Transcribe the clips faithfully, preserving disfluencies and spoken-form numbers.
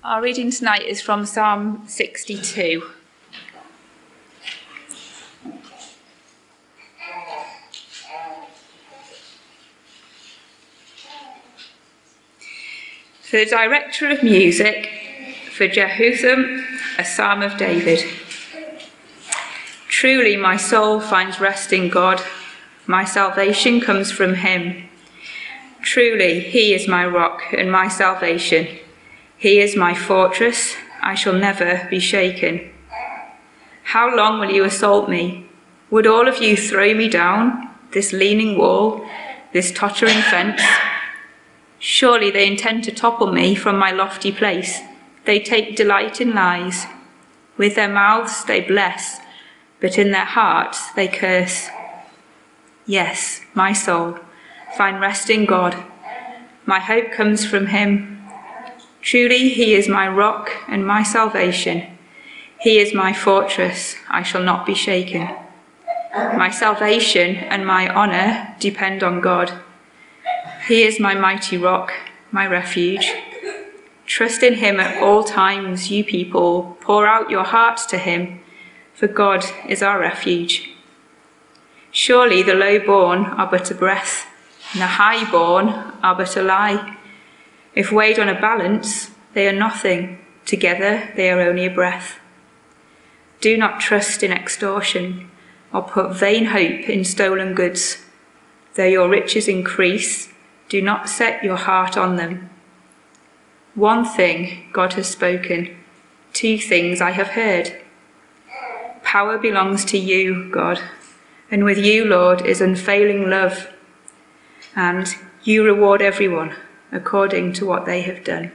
Our reading tonight is from Psalm sixty-two. For the director of music, for Jehutham, a psalm of David. Truly my soul finds rest in God. My salvation comes from him. Truly he is my rock and my salvation. He is my fortress. I shall never be shaken. How long will you assault me? Would all of you throw me down, this leaning wall, this tottering fence? Surely they intend to topple me from my lofty place. They take delight in lies. With their mouths they bless, but in their hearts they curse. Yes, my soul, find rest in God. My hope comes from him. Truly he is my rock and my salvation. He is my fortress. I shall not be shaken. My salvation and my honour depend on God. He is my mighty rock, my refuge. Trust in him at all times, you people. Pour out your hearts to him, for God is our refuge. Surely the low-born are but a breath, and the high-born are but a lie. If weighed on a balance, they are nothing. Together they are only a breath. Do not trust in extortion, or put vain hope in stolen goods. Though your riches increase, do not set your heart on them. One thing God has spoken, two things I have heard. Power belongs to you, God, and with you, Lord, is unfailing love. And you reward everyone according to what they have done.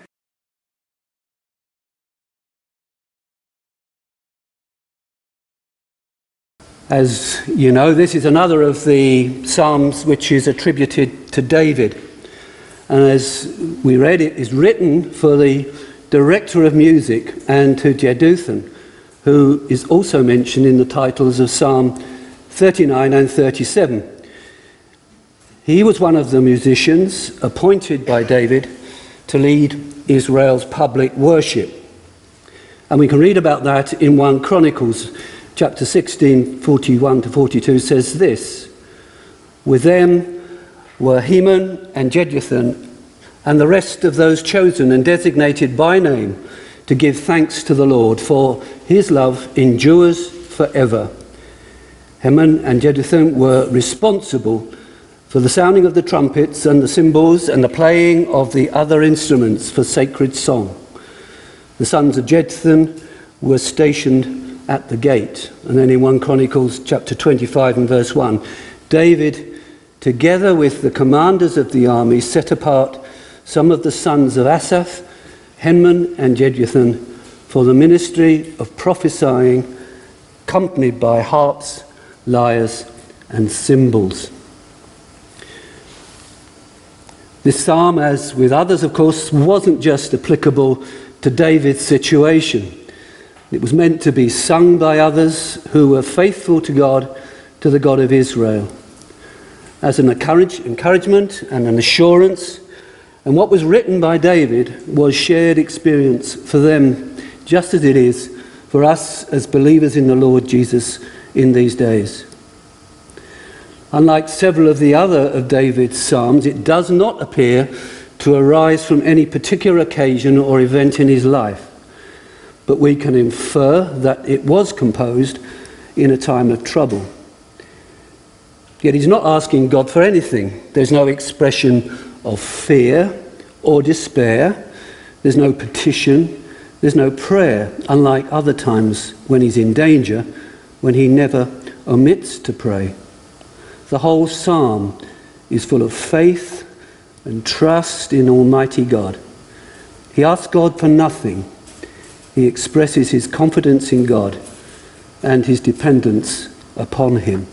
As you know, this is another of the Psalms which is attributed to David. And as we read, it is written for the director of music and to Jeduthun, who is also mentioned in the titles of Psalm thirty-nine and thirty-seven. He was one of the musicians appointed by David to lead Israel's public worship. And we can read about that in First Chronicles chapter sixteen, forty-one to forty-two says this: With them were Heman and Jeduthun and the rest of those chosen and designated by name to give thanks to the Lord, for his love endures forever. Heman and Jeduthun were responsible for the sounding of the trumpets and the cymbals and the playing of the other instruments for sacred song. The sons of Jeduthun were stationed at the gate. And then in First Chronicles chapter twenty-five and verse one, David, together with the commanders of the army, set apart some of the sons of Asaph, Heman and Jeduthun, for the ministry of prophesying, accompanied by harps, lyres and cymbals. This psalm, as with others, of course, wasn't just applicable to David's situation. It was meant to be sung by others who were faithful to God, to the God of Israel, as an encourage, encouragement and an assurance. And what was written by David was shared experience for them, just as it is for us as believers in the Lord Jesus in these days. Unlike several of the other of David's psalms, it does not appear to arise from any particular occasion or event in his life, but we can infer that it was composed in a time of trouble. Yet he's not asking God for anything. There's no expression of fear or despair. There's no petition. There's no prayer, unlike other times when he's in danger, when he never omits to pray. The whole psalm is full of faith and trust in Almighty God. He asks God for nothing. He expresses his confidence in God and his dependence upon him.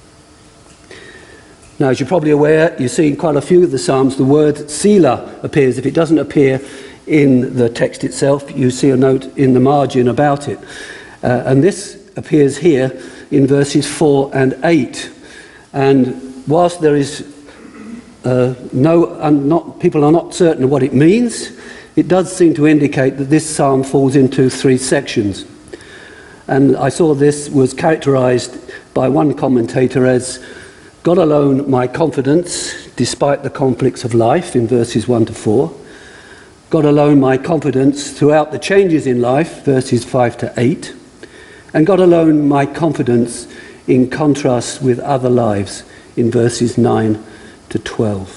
Now, as you're probably aware, you see in quite a few of the Psalms the word Selah appears. If it doesn't appear in the text itself, you see a note in the margin about it. Uh, and this appears here in verses four and eight. And whilst there is uh, no, and not, people are not certain of what it means, it does seem to indicate that this psalm falls into three sections. And I saw this was characterized by one commentator as God alone my confidence, despite the conflicts of life, in verses one to four. God alone my confidence throughout the changes in life, verses five to eight. And God alone my confidence in contrast with other lives, in verses nine to twelve.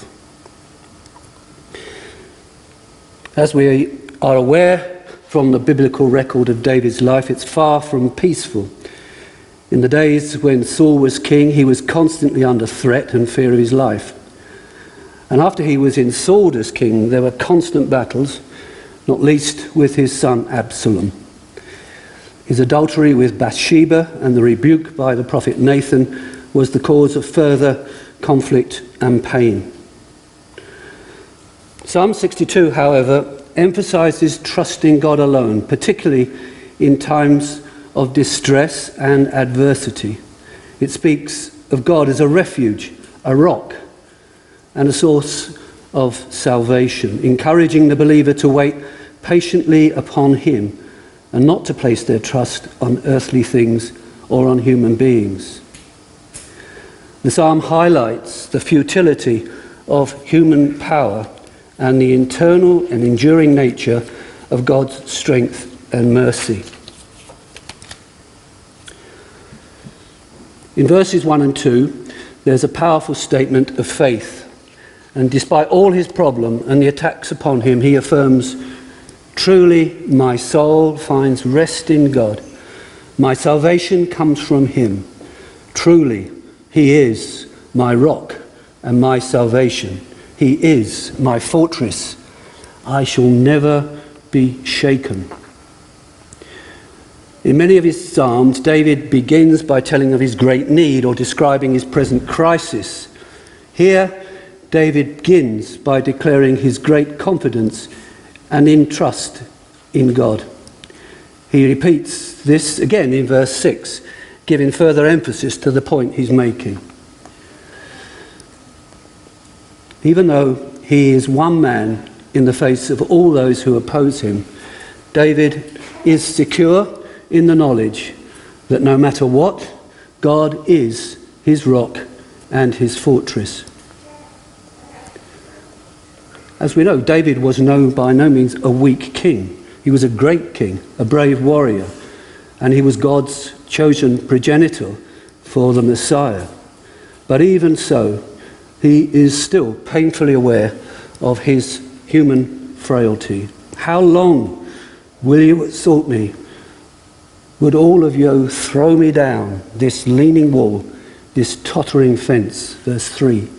As we are aware from the biblical record of David's life, it's far from peaceful. In the days when Saul was king, he was constantly under threat and fear of his life. And after he was installed as king, there were constant battles, not least with his son Absalom. His adultery with Bathsheba and the rebuke by the prophet Nathan was the cause of further conflict and pain. Psalm sixty-two, however, emphasizes trusting God alone, particularly in times of distress and adversity. It speaks of God as a refuge, a rock, and a source of salvation, encouraging the believer to wait patiently upon him and not to place their trust on earthly things or on human beings. The psalm highlights the futility of human power and the internal and enduring nature of God's strength and mercy. In verses one and two, there's a powerful statement of faith. And despite all his problem and the attacks upon him, he affirms, "Truly my soul finds rest in God. My salvation comes from him. Truly he is my rock and my salvation. He is my fortress. I shall never be shaken." In many of his psalms, David begins by telling of his great need or describing his present crisis. Here, David begins by declaring his great confidence and in trust in God. He repeats this again in verse six, giving further emphasis to the point he's making. Even though he is one man in the face of all those who oppose him, David is secure in the knowledge that no matter what, God is his rock and his fortress. As we know, David was no, by no means a weak king. He was a great king, a brave warrior, and he was God's chosen progenitor for the Messiah. But even so, he is still painfully aware of his human frailty. How long will you exalt me? Would all of you throw me down, this leaning wall, this tottering fence? Verse three.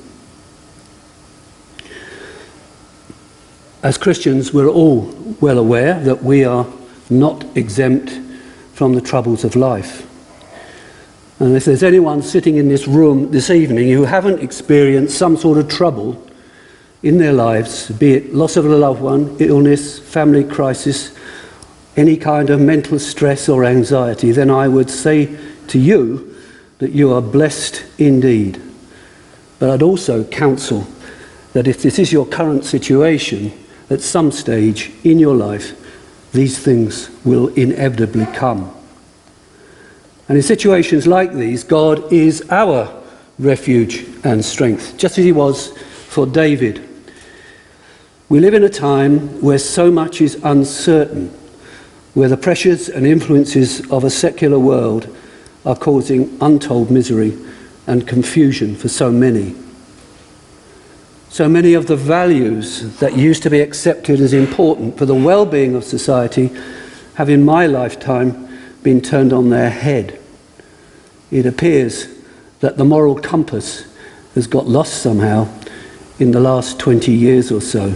As Christians, we're all well aware that we are not exempt from the troubles of life. And if there's anyone sitting in this room this evening who haven't experienced some sort of trouble in their lives, be it loss of a loved one, illness, family crisis, any kind of mental stress or anxiety, then I would say to you that you are blessed indeed. But I'd also counsel that if this is your current situation, at some stage in your life, these things will inevitably come. And in situations like these, God is our refuge and strength, just as he was for David. We live in a time where so much is uncertain, where the pressures and influences of a secular world are causing untold misery and confusion for so many. So many of the values that used to be accepted as important for the well-being of society have in my lifetime been turned on their head. It appears that the moral compass has got lost somehow in the last twenty years or so.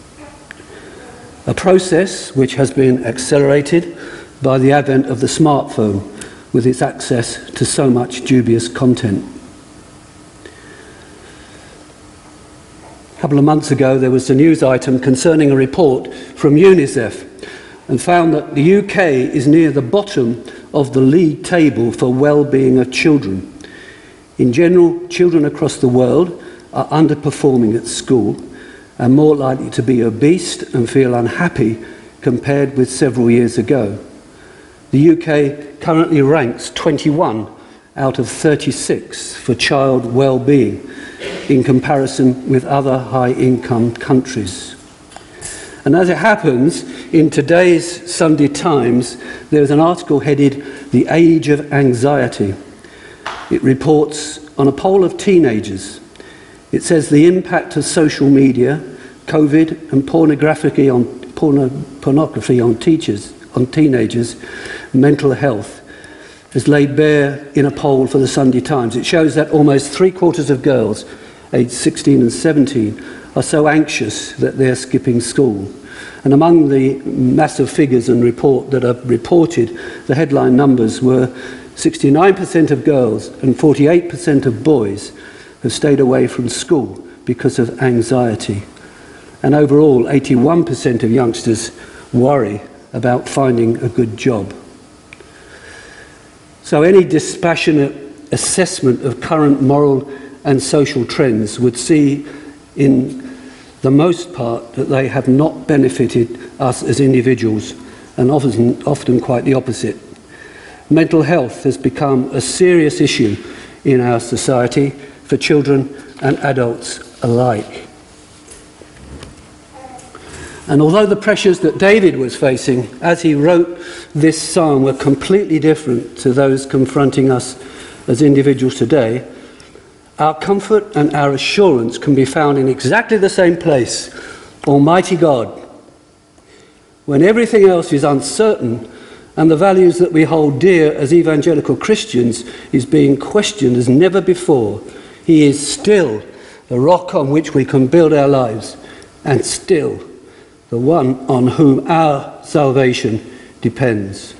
A process which has been accelerated by the advent of the smartphone with its access to so much dubious content. A couple of months ago there was a news item concerning a report from UNICEF and found that the U K is near the bottom of the league table for well-being of children. In general, children across the world are underperforming at school, and more likely to be obese and feel unhappy compared with several years ago. The U K currently ranks twenty-one out of thirty-six for child well-being in comparison with other high-income countries. And as it happens, in today's Sunday Times, there's an article headed "The Age of Anxiety." It reports on a poll of teenagers. It says the impact of social media, COVID, and pornography on, porno, pornography on teachers, on teenagers, mental health, is laid bare in a poll for the Sunday Times. It shows that almost three quarters of girls aged sixteen and seventeen are so anxious that they're skipping school. And among the massive figures and report that are reported, the headline numbers were sixty-nine percent of girls and forty-eight percent of boys have stayed away from school because of anxiety. And overall, eighty-one percent of youngsters worry about finding a good job. So any dispassionate assessment of current moral and social trends would see in the most part that they have not benefited us as individuals, and often, often quite the opposite. Mental health has become a serious issue in our society for children and adults alike. And although the pressures that David was facing as he wrote this psalm were completely different to those confronting us as individuals today, our comfort and our assurance can be found in exactly the same place, Almighty God. When everything else is uncertain and the values that we hold dear as evangelical Christians is being questioned as never before, He is still the rock on which we can build our lives, and still the one on whom our salvation depends.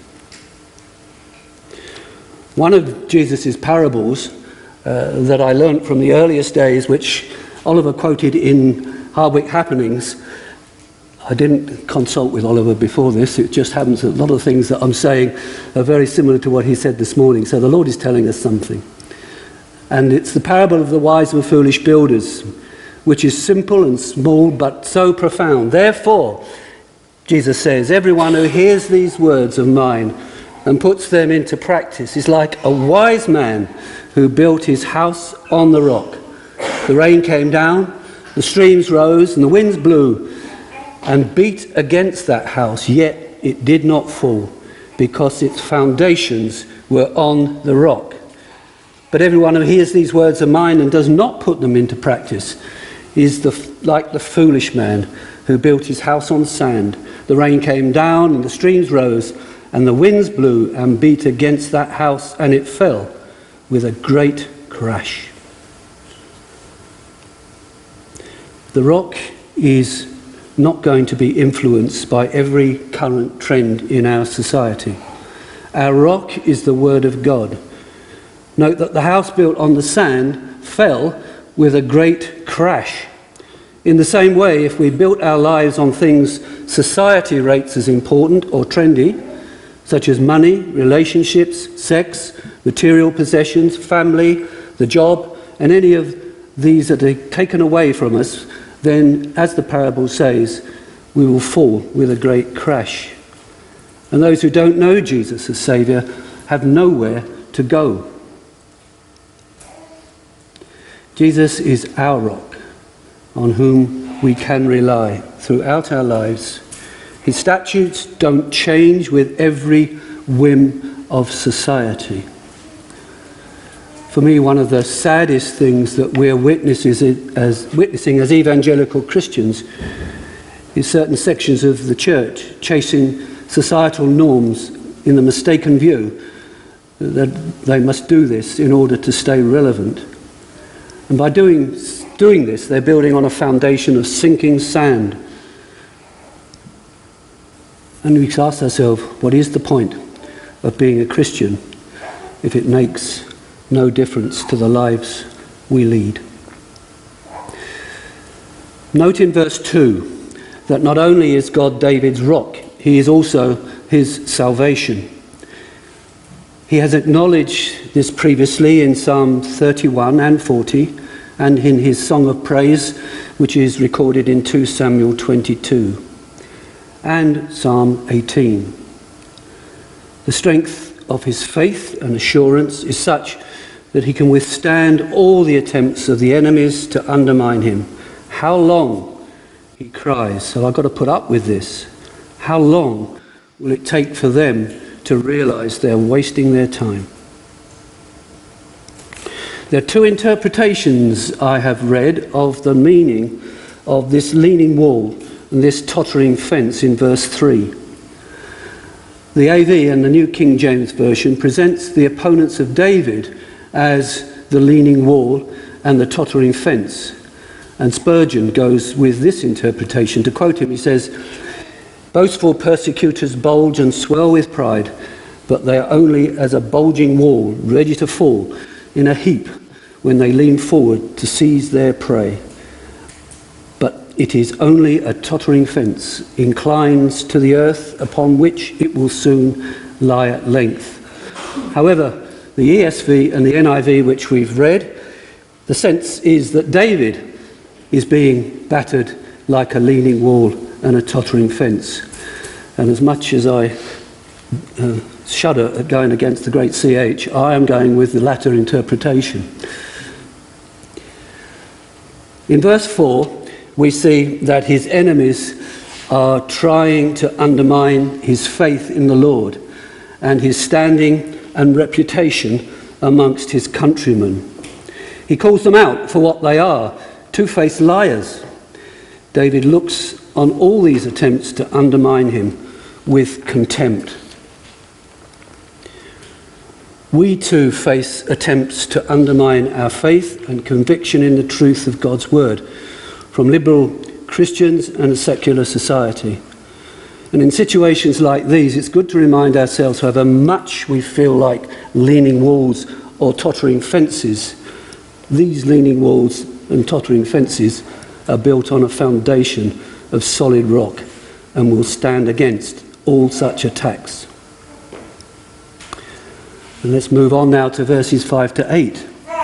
One of Jesus' parables uh, that I learnt from the earliest days, which Oliver quoted in Hardwick Happenings, I didn't consult with Oliver before this, it just happens that a lot of things that I'm saying are very similar to what he said this morning, so the Lord is telling us something. And it's the parable of the wise and foolish builders, which is simple and small but so profound. Therefore, Jesus says, everyone who hears these words of mine and puts them into practice is like a wise man who built his house on the rock. The rain came down, the streams rose, and the winds blew and beat against that house, yet it did not fall, because its foundations were on the rock. But everyone who hears these words of mine and does not put them into practice is the, like the foolish man who built his house on sand. The rain came down and the streams rose and the winds blew and beat against that house, and it fell with a great crash. The rock is not going to be influenced by every current trend in our society. Our rock is the Word of God. Note that the house built on the sand fell with a great crash. In the same way, if we built our lives on things society rates as important or trendy, such as money, relationships, sex, material possessions, family, the job, and any of these that are taken away from us, then, as the parable says, we will fall with a great crash. And those who don't know Jesus as Saviour have nowhere to go. Jesus is our rock, on whom we can rely throughout our lives. His statutes don't change with every whim of society. For me, one of the saddest things that we're witnesses as, witnessing as evangelical Christians is certain sections of the church chasing societal norms in the mistaken view that they must do this in order to stay relevant. And by doing, doing this, they're building on a foundation of sinking sand. And we ask ourselves, what is the point of being a Christian if it makes no difference to the lives we lead? Note in verse two that not only is God David's rock, he is also his salvation. He has acknowledged this previously in Psalm thirty-one and forty, and in his song of praise, which is recorded in two Samuel twenty-two, and Psalm eighteen. The strength of his faith and assurance is such that he can withstand all the attempts of the enemies to undermine him. How long, he cries, so I've got to put up with this. How long will it take for them to realise they're wasting their time? There are two interpretations I have read of the meaning of this leaning wall and this tottering fence in verse three. The A V and the New King James Version presents the opponents of David as the leaning wall and the tottering fence. And Spurgeon goes with this interpretation. To quote him, he says, "Boastful persecutors bulge and swell with pride, but they are only as a bulging wall ready to fall in a heap when they lean forward to seize their prey. But it is only a tottering fence, inclines to the earth, upon which it will soon lie at length." However, the E S V and the N I V, which we've read, the sense is that David is being battered like a leaning wall and a tottering fence. And as much as I uh, shudder at going against the great C H, I am going with the latter interpretation. In verse four, we see that his enemies are trying to undermine his faith in the Lord and his standing and reputation amongst his countrymen. He calls them out for what they are, two-faced liars. David looks on all these attempts to undermine him with contempt. We too face attempts to undermine our faith and conviction in the truth of God's word from liberal Christians and a secular society. And in situations like these, it's good to remind ourselves, however much we feel like leaning walls or tottering fences, these leaning walls and tottering fences are built on a foundation of solid rock and will stand against all such attacks. And let's move on now to verses five to eight.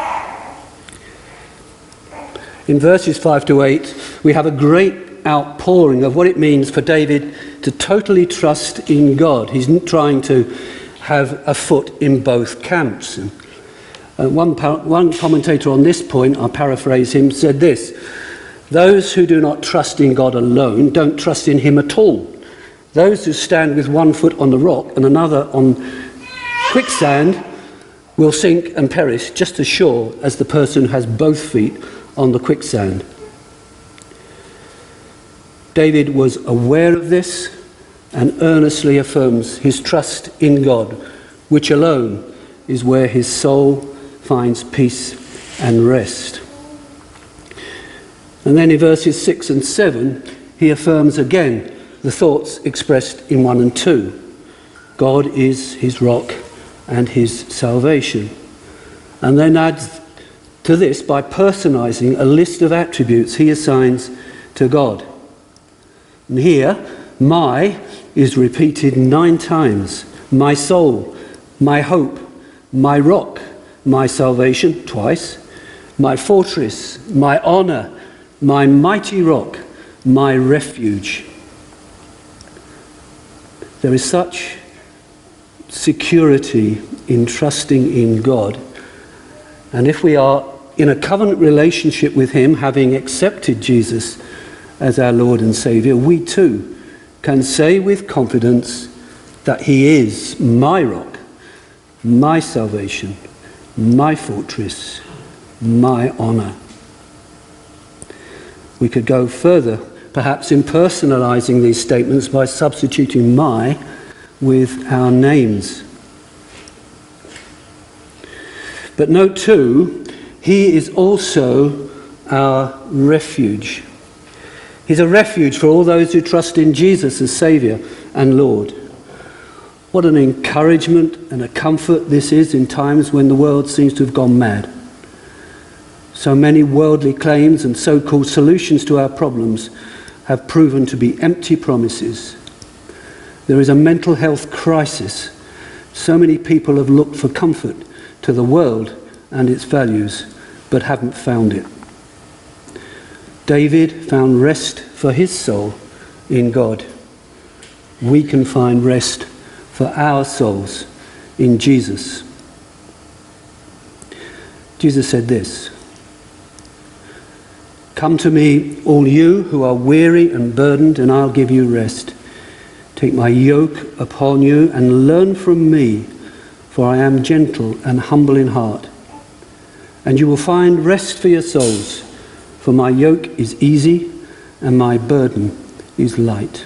In verses five to eight, we have a great outpouring of what it means for David to totally trust in God. He's trying to have a foot in both camps. And uh, one, par- one commentator on this point, I'll paraphrase him, said this: "Those who do not trust in God alone don't trust in him at all. Those who stand with one foot on the rock and another on quicksand will sink and perish just as sure as the person who has both feet on the quicksand." David was aware of this and earnestly affirms his trust in God, which alone is where his soul finds peace and rest. And then in verses six and seven, he affirms again the thoughts expressed in one and two. God is his rock and his salvation. And then adds to this by personalizing a list of attributes he assigns to God. And here, my is repeated nine times. My soul, my hope, my rock, my salvation, twice, my fortress, my honor, my mighty rock, my refuge. There is such security in trusting in God. And if we are in a covenant relationship with him, having accepted Jesus as our Lord and Saviour, we too can say with confidence that he is my rock, my salvation, my fortress, my honour. We could go further, perhaps in personalising these statements by substituting my with our names. But note too, he is also our refuge. He's a refuge for all those who trust in Jesus as Saviour and Lord. What an encouragement and a comfort this is in times when the world seems to have gone mad. So many worldly claims and so-called solutions to our problems have proven to be empty promises. There is a mental health crisis. So many people have looked for comfort to the world and its values, but haven't found it. David found rest for his soul in God. We can find rest for our souls in Jesus. Jesus said this, "Come to me, all you who are weary and burdened, and I'll give you rest. Take my yoke upon you and learn from me, for I am gentle and humble in heart. And you will find rest for your souls, for my yoke is easy and my burden is light."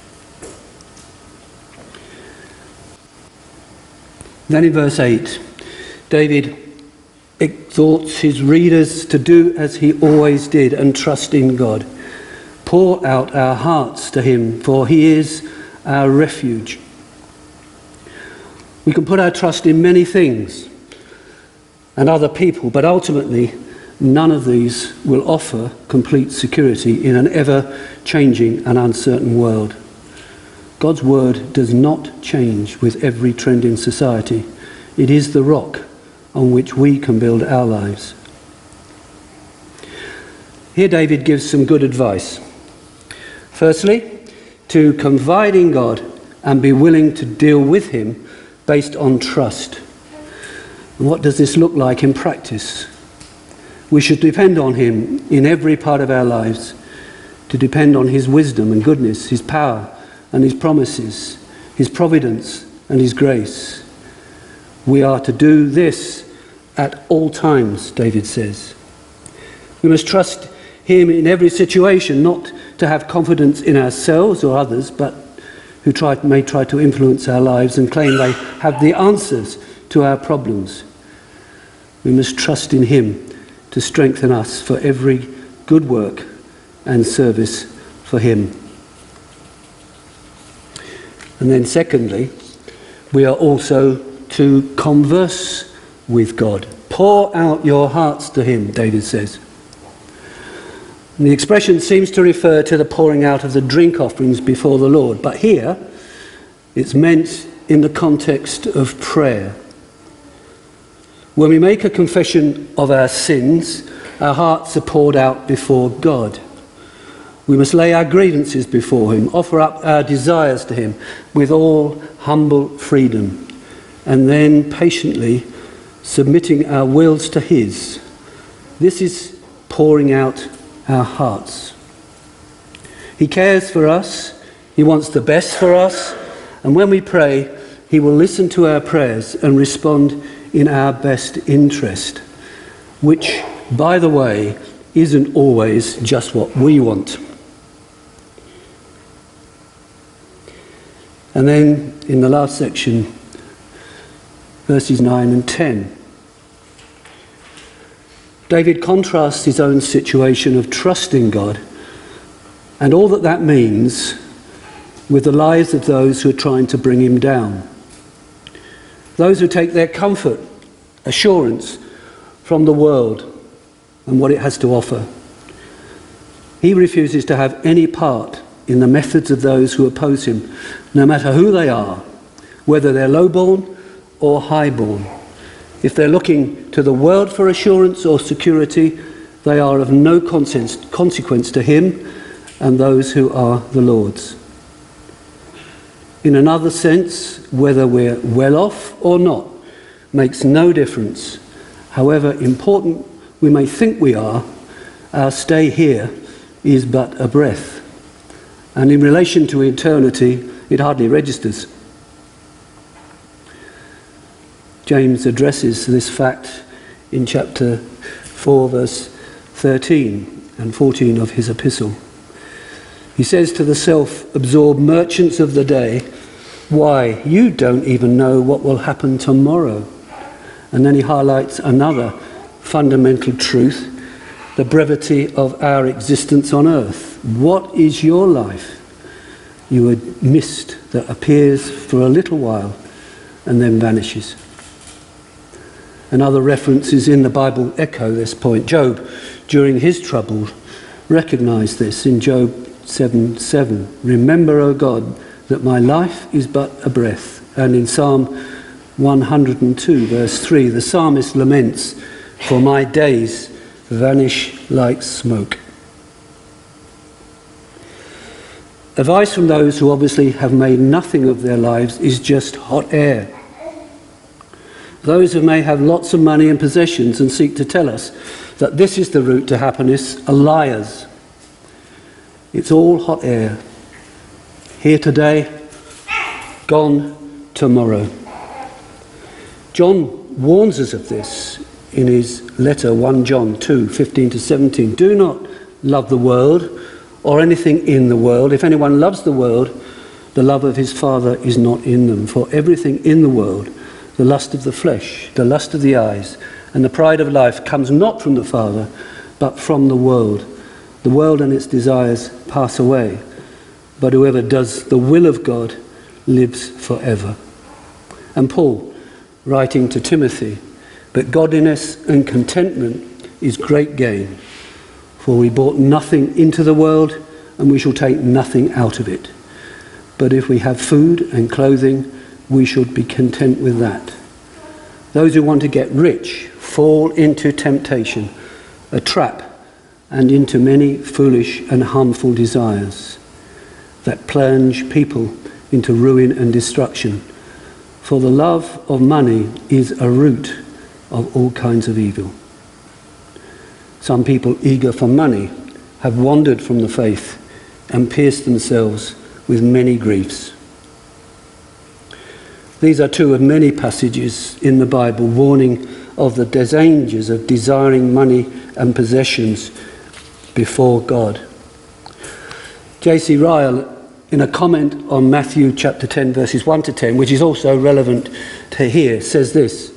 Then in verse eight, David exhorts his readers to do as he always did and trust in God. Pour out our hearts to him, for he is our refuge. We can put our trust in many things and other people, but ultimately none of these will offer complete security in an ever-changing and uncertain world. God's word does not change with every trend in society. It is the rock on which we can build our lives. Here David gives some good advice. Firstly, to confide in God and be willing to deal with him based on trust. And what does this look like in practice? We should depend on him in every part of our lives, to depend on his wisdom and goodness, his power and his promises, his providence and his grace. We are to do this at all times, David says. We must trust him in every situation, not to have confidence in ourselves or others, but who try, may try to influence our lives and claim they have the answers to our problems. We must trust in him to strengthen us for every good work and service for him. And then secondly, we are also to converse with God. Pour out your hearts to him, David says. And the expression seems to refer to the pouring out of the drink offerings before the Lord, but here it's meant in the context of prayer. When we make a confession of our sins, our hearts are poured out before God. We must lay our grievances before him, offer up our desires to him with all humble freedom, and then patiently submitting our wills to his. This is pouring out our hearts. He cares for us, he wants the best for us, and when we pray, he will listen to our prayers and respond in our best interest, which, by the way, isn't always just what we want. And then in the last section, verses nine and ten, David contrasts his own situation of trusting God and all that that means with the lives of those who are trying to bring him down. Those who take their comfort, assurance from the world and what it has to offer. He refuses to have any part in the methods of those who oppose him, no matter who they are, whether they're low-born or high-born. If they're looking to the world for assurance or security, they are of no consequence to him and those who are the Lord's. In another sense, whether we're well off or not makes no difference. However important we may think we are, our stay here is but a breath. And in relation to eternity, it hardly registers. James addresses this fact in chapter four, verse thirteen and fourteen of his epistle. He says to the self-absorbed merchants of the day, "Why, you don't even know what will happen tomorrow." And then he highlights another fundamental truth, the brevity of our existence on earth. What is your life? You are mist that appears for a little while and then vanishes. And other references in the Bible echo this point. Job, during his trouble, recognized this in Job seven seven. "Remember, O God, that my life is but a breath." And in Psalm one hundred two, verse three, the psalmist laments, "For my days vanish like smoke." Advice from those who obviously have made nothing of their lives is just hot air. Those who may have lots of money and possessions and seek to tell us that this is the route to happiness are liars. It's all hot air. Here today, gone tomorrow. John warns us of this in his letter First John two, fifteen to seventeen. Do not love the world or anything in the world. If anyone loves the world, the love of his Father is not in them. For everything in the world, the lust of the flesh, the lust of the eyes, and the pride of life comes not from the Father, but from the world. The world and its desires pass away, but whoever does the will of God lives forever. And Paul, writing to Timothy, but godliness and contentment is great gain, for we brought nothing into the world, and we shall take nothing out of it. But if we have food and clothing, we should be content with that. Those who want to get rich fall into temptation, a trap, and into many foolish and harmful desires that plunge people into ruin and destruction. For the love of money is a root of all kinds of evil. Some people eager for money have wandered from the faith and pierced themselves with many griefs. These are two of many passages in the Bible warning of the dangers of desiring money and possessions before God. J C Ryle, in a comment on Matthew chapter ten, verses one to ten, which is also relevant to here, says this: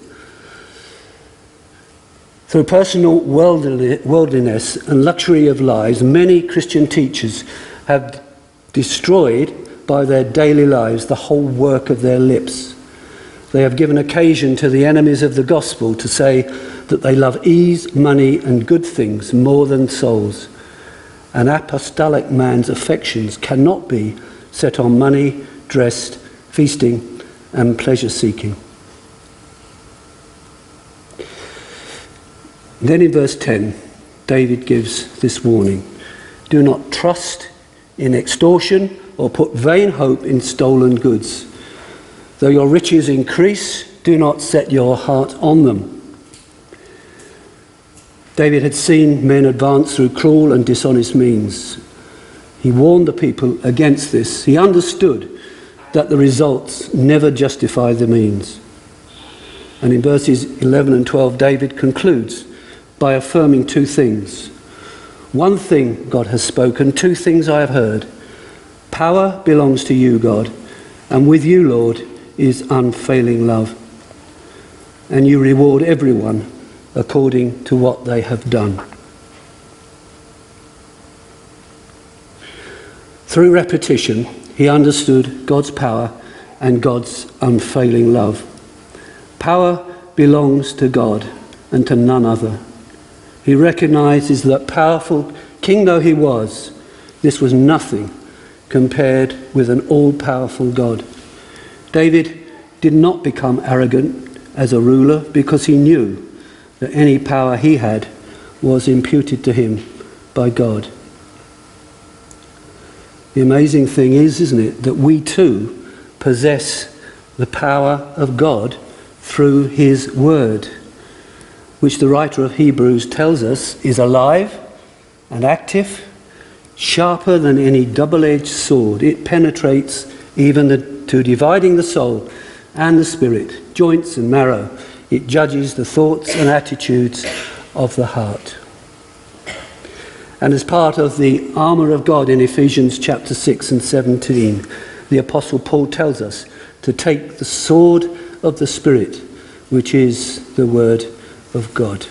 through personal worldliness and luxury of lives, many Christian teachers have destroyed by their daily lives the whole work of their lips. They have given occasion to the enemies of the gospel to say that they love ease, money, and good things more than souls. An apostolic man's affections cannot be set on money, dress, feasting, and pleasure-seeking. Then in verse ten, David gives this warning: do not trust in extortion or put vain hope in stolen goods. Though your riches increase, do not set your heart on them. David had seen men advance through cruel and dishonest means. He warned the people against this. He understood that the results never justify the means. And in verses eleven and twelve, David concludes by affirming two things. One thing God has spoken, two things I have heard. Power belongs to you, God, and with you, Lord, is unfailing love. And you reward everyone according to what they have done. Through repetition, he understood God's power and God's unfailing love. Power belongs to God and to none other. He recognizes that, powerful king though he was, this was nothing compared with an all-powerful God. David did not become arrogant as a ruler because he knew that any power he had was imputed to him by God. The amazing thing is, isn't it, that we too possess the power of God through his word, which the writer of Hebrews tells us is alive and active, sharper than any double-edged sword. It penetrates even the, to dividing the soul and the spirit, joints and marrow. It judges the thoughts and attitudes of the heart. And as part of the armour of God in Ephesians chapter six and seventeen, the Apostle Paul tells us to take the sword of the Spirit, which is the word of God.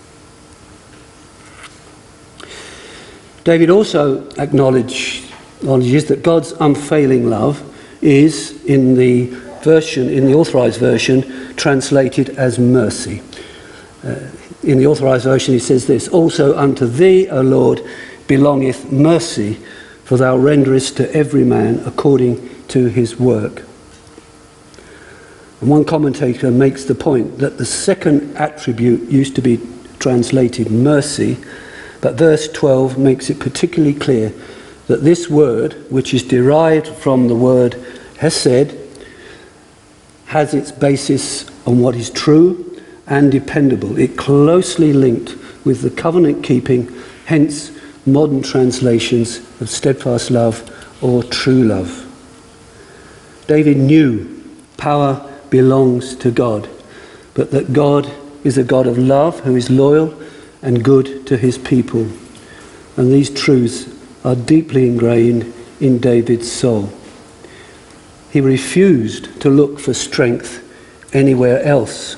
David also acknowledge, acknowledges that God's unfailing love is, in the version, in the authorized version, translated as mercy. Uh, in the authorized version he says this: also unto thee, O Lord, belongeth mercy, for thou renderest to every man according to his work. And one commentator makes the point that the second attribute used to be translated mercy, but verse twelve makes it particularly clear that this word, which is derived from the word hesed, has its basis on what is true and dependable. It closely linked with the covenant-keeping, hence modern translations of steadfast love or true love. David knew power belongs to God, but that God is a God of love who is loyal and good to his people. And these truths are deeply ingrained in David's soul. He refused to look for strength anywhere else.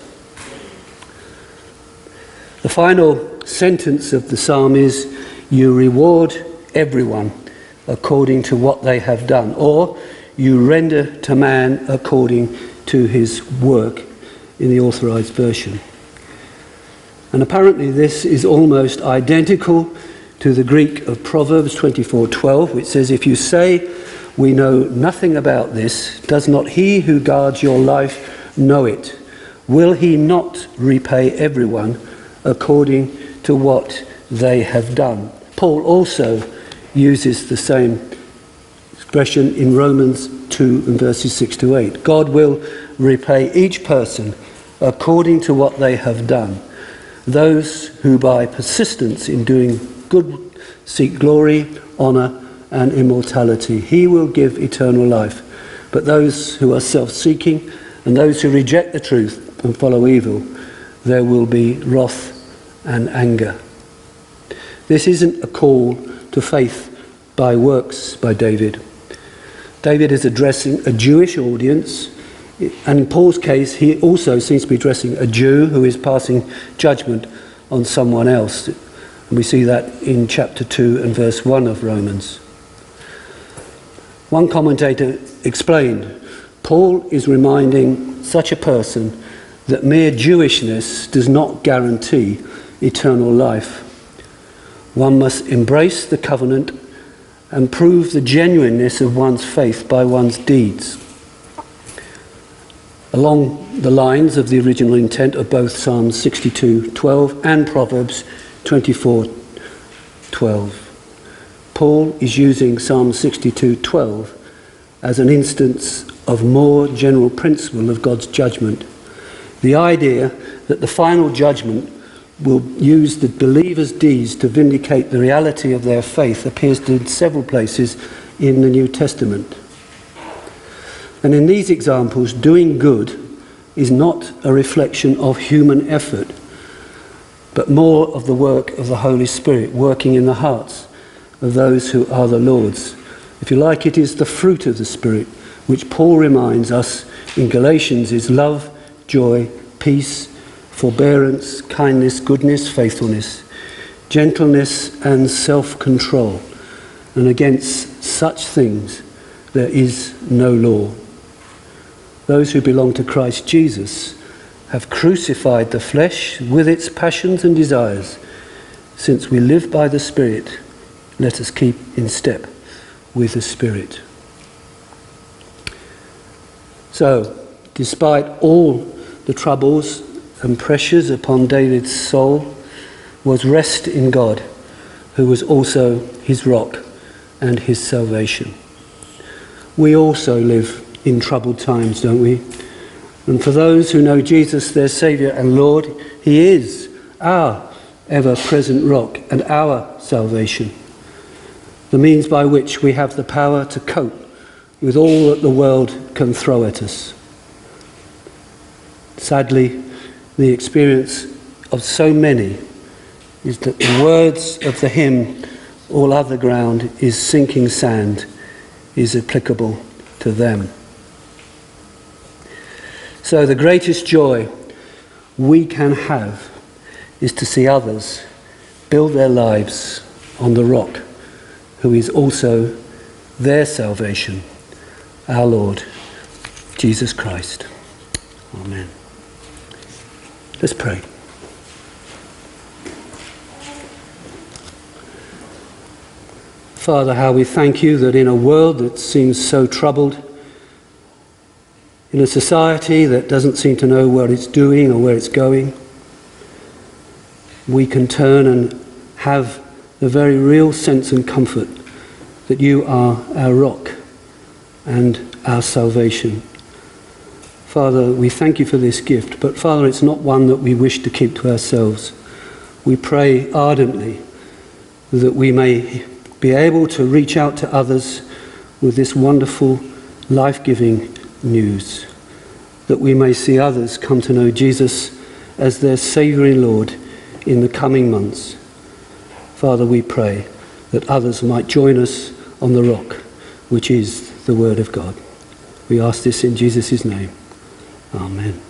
The final sentence of the psalm is, "You reward everyone according to what they have done," or "You render to man according to his work," in the Authorized Version. And apparently this is almost identical to the Greek of Proverbs twenty-four twelve, which says, "If you say, 'We know nothing about this,' does not he who guards your life know it? Will he not repay everyone according to what they have done?" Paul also uses the same expression in Romans two and verses six to eight. God will repay each person according to what they have done. Those who by persistence in doing good seek glory, honour and immortality, he will give eternal life. But those who are self-seeking and those who reject the truth and follow evil, there will be wrath and anger. This isn't a call to faith by works by David. David is addressing a Jewish audience, and in Paul's case he also seems to be addressing a Jew who is passing judgment on someone else. And we see that in chapter two and verse one of Romans. One commentator explained, Paul is reminding such a person that mere Jewishness does not guarantee eternal life. One must embrace the covenant and prove the genuineness of one's faith by one's deeds. Along the lines of the original intent of both Psalm sixty-two twelve and Proverbs twenty-four twelve. Paul is using Psalm sixty-two twelve as an instance of more general principle of God's judgment. The idea that the final judgment will use the believer's deeds to vindicate the reality of their faith appears in several places in the New Testament. And in these examples, doing good is not a reflection of human effort, but more of the work of the Holy Spirit working in the hearts of those who are the Lord's. If you like, it is the fruit of the Spirit, which Paul reminds us in Galatians is love, joy, peace, forbearance, kindness, goodness, faithfulness, gentleness and self-control. And against such things there is no law. Those who belong to Christ Jesus have crucified the flesh with its passions and desires. Since we live by the Spirit, let us keep in step with the Spirit. So, despite all the troubles and pressures upon David's soul, was rest in God, who was also his rock and his salvation. We also live in troubled times, don't we? And for those who know Jesus, their Saviour and Lord, he is our ever-present rock and our salvation, the means by which we have the power to cope with all that the world can throw at us. Sadly, the experience of so many is that the words of the hymn, "All other ground is sinking sand," is applicable to them. So the greatest joy we can have is to see others build their lives on the rock, who is also their salvation, our Lord, Jesus Christ. Amen. Let's pray. Father, how we thank you that in a world that seems so troubled, in a society that doesn't seem to know what it's doing or where it's going, we can turn and have the very real sense and comfort that you are our rock and our salvation. Father, we thank you for this gift, but Father, it's not one that we wish to keep to ourselves. We pray ardently that we may be able to reach out to others with this wonderful, life-giving news, that we may see others come to know Jesus as their Saviour and Lord in the coming months. Father, we pray that others might join us on the rock, which is the Word of God. We ask this in Jesus' name. Amen.